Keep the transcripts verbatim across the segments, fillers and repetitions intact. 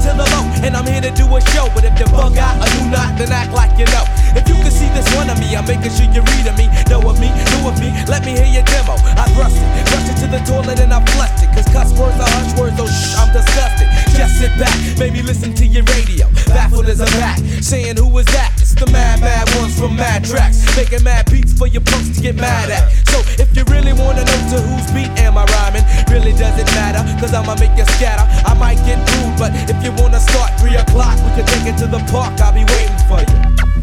to the low, and I'm here to do a show. But if you bug out or do not, then act like you know. If you can see this one of me, I'm making sure you're reading me. Know of me, know of me, let me hear your demo. I thrust it, rush it to the toilet and I flushed it. Cause cuss words are hush words, oh shh, I'm disgusted. Just sit back, maybe listen to your radio. Baffled as a bat, saying who is that? It's the mad, mad ones from Mad Tracks. Making mad beats for your punks to get mad at. So if you really wanna know to whose beat am I rhyming, really doesn't matter, cause I'ma make you scatter. I might get rude, but if you wanna start three o'clock, we can take it to the park, I'll be waiting for you.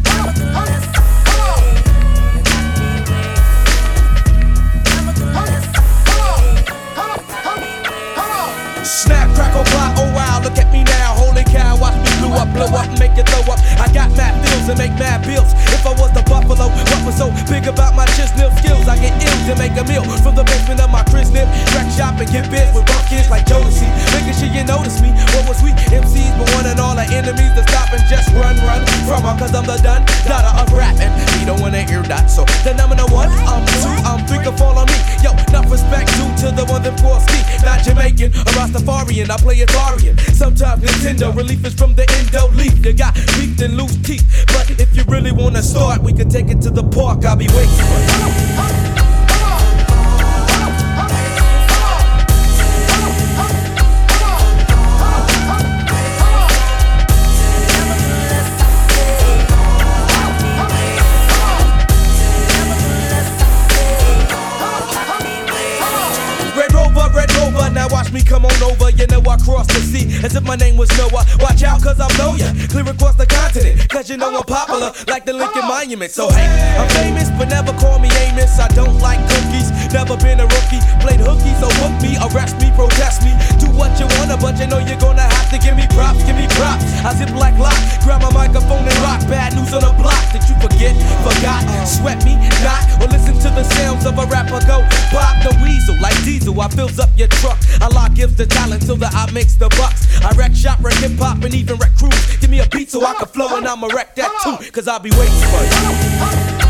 Snap, crackle, pop, oh wow, look at me now. Holy cow, watch me blow up, blow up, and make you throw up. I got mad feels and make mad bills. If I was the buffalo, what was so big about my chisnip skills? I get ill to make a meal from the basement of my crib. Wreck shop and get biz with rough kids like Jodeci. Making sure you notice me. What was we? M Cs, but one and all our enemies to stop and just run, run from her. Cause I'm the done daughter of rap, and we don't wanna hear that. So then I'm in a one, I'm two, I'm three, can fall on me. Yo, enough respect due to the one that for ski. Not Jamaican, a Rastafarian, I play Atarian. Sometimes Nintendo, relief is from the endo leaf. You got beaked and loose teeth. But if you really wanna start, we can take it to the park, I'll be waiting for you. Now watch me come on over, you know I cross the sea as if my name was Noah. Watch out cause I know ya, clear across the continent, cause you know I'm popular like the Lincoln Monument. So hey, I'm famous but never call me Amos. I don't like cookies, never been a rookie. Played hooky, so hook me, arrest me, protest me. Do what you wanna, but you know you're gonna have to give me props, give me props. I zip like lock, grab my microphone and rock. Bad news on the block, did you forget, forgot, sweat me, not, or listen to the sounds of a rapper go pop the weasel like Diesel. I fills up your truck, Allah gives the talent so that I makes the bucks. I wreck shop, wreck hip hop, and even wreck crews. Give me a beat so I can flow and I'ma wreck that too, cause I'll be waiting for you.